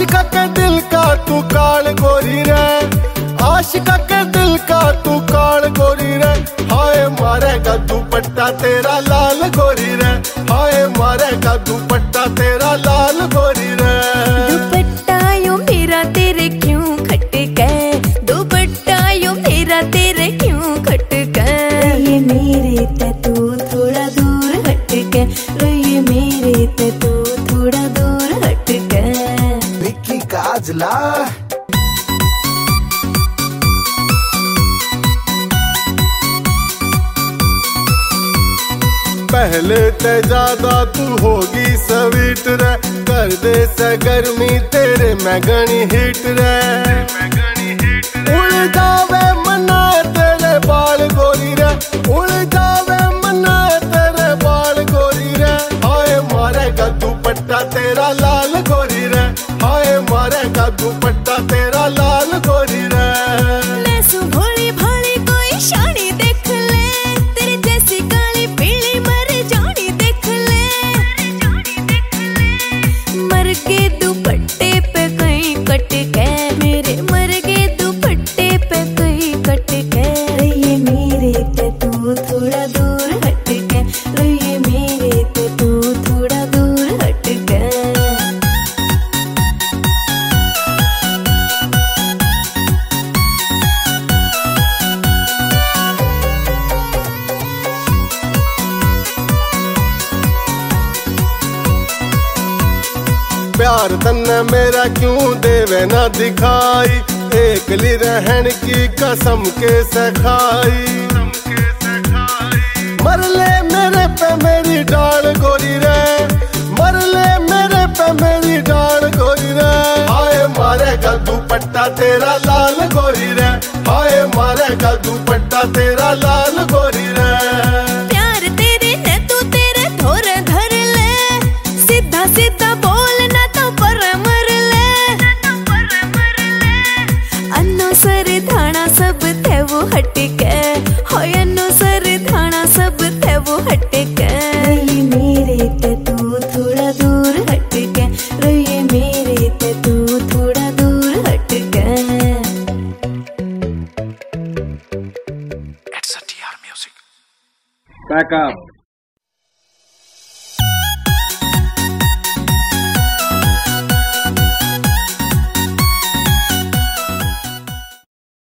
आशिका के दिल का तू काल गोरी रे, आशिका के दिल का तू काल गोरी रे, हाय मारेगा दुपट्टा तेरा लाल गोरी रे, हाय मारेगा दुपट्टा तेरा लाल गोरी रे। दुपट्टा यो मेरा तेरे क्यों खटका, दुपट्टा यो मेरा तेरे क्यों खटका, ये मेरे ते तू थोड़ा दूर हटके, ये मेरे ते तू थोड़ा दूर हटके। विक्की काजला पहले ते ज्यादा तू होगी स्वीट रे, कर दे से गर्मी तेरे मैं घनी हिट रे, उड़ जावे मना तेरे बाल गोरी रे, उड़ जावे मना तेरे बाल गोरी रे, हाय मारेगा दुपट्टा तेरा लाल गोरी रे, हाय मारेगा दुपट्टा तेरा लाल गोरी रे। मैं सुभोली भाली कोई शानी देख ले, तेरी जैसी काली पीली मर जानी देख ले, मर के दुपट्टे पे कहीं कट के, मेरे मर के दुपट्टे पे कहीं कट के, ये मेरे ते तू थोड़ा दूर हट के, ये मेरे ते तू थोड़ा दूर हट के। प्यार तन्ने मेरा क्यों देवे ना दिखाई, एकली रहन की कसम के सखाई, मर ले मेरे पे मेरी डाल गोरी रे, मर ले मेरे पे मेरी डाल गोरी रे, हाय मारेगा दुपट्टा तेरा लाल गोरी रे, हाय मारेगा दुपट्टा तेरा लाल गोरी रे। प्यार तेरे ने तू तेरे थोर धर ले, सीधा सीधा बोलना तो पर मर ले, अनुसर थाना सब थे वो हटके, होय अनुसर थाना सब थे वो हटके, ये मेरे ते तू थोड़ा दूर हटके, ये मेरे ते तू थोड़ा दूर हटके। It's a TR Music. Back up.